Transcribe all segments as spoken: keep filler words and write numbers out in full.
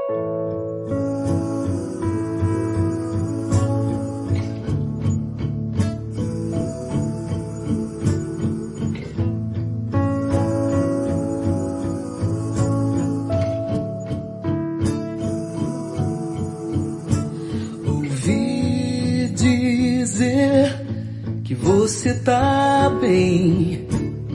Ouvi dizer que você tá bem,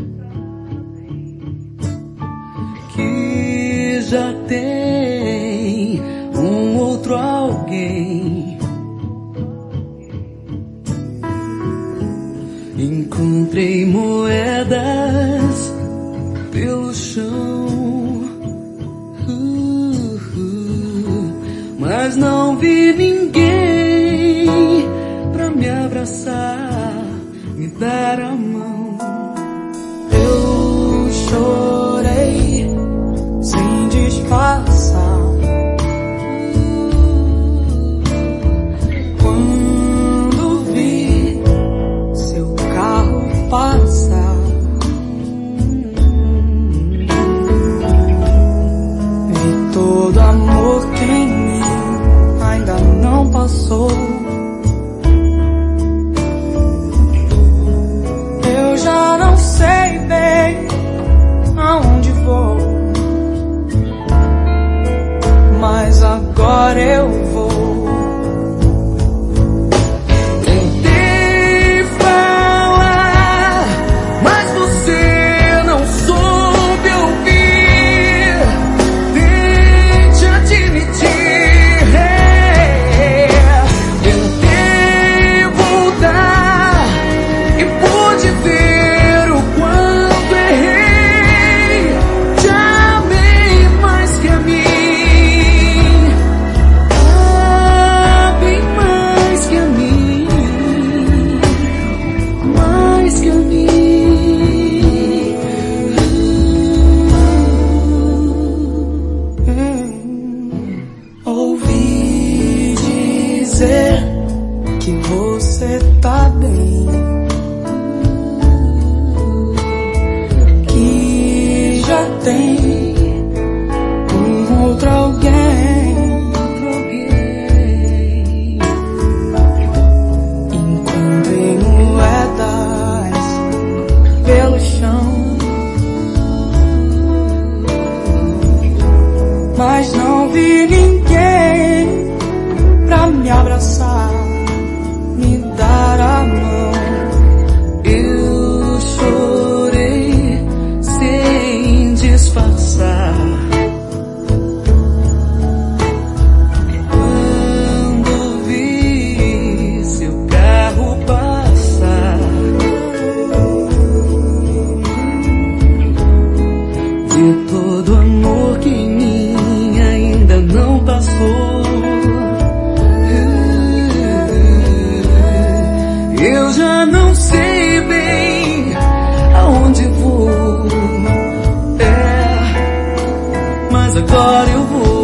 que já tem um outro alguém. Encontrei moedas pelo chão, uh, uh, mas não vi ninguém pra me abraçar, me dar a mão. Eu chorei sem disfarçar quando vi seu carro passar. Vi todo amor que em mim ainda não passou. Eu já não sei bem aonde vou, mas agora eu vou. Tentei falar, mas você não soube ouvir. Tente admitir, é. Tentei voltar e pude ver o quanto errei. Te amei mais que a mim, ah, bem mais que a mim, mais que a mim. Ouvi dizer que você tá bem, que já tem um outro alguém. Encontrei moedas pelo chão, mas não vi ninguém pra me abraçar, me dar a mão. Eu chorei sem disfarçar quando vi seu carro passar. De todo amor que em mim ainda não passou. Eu já não sei bem aonde vou, é, mas agora eu vou.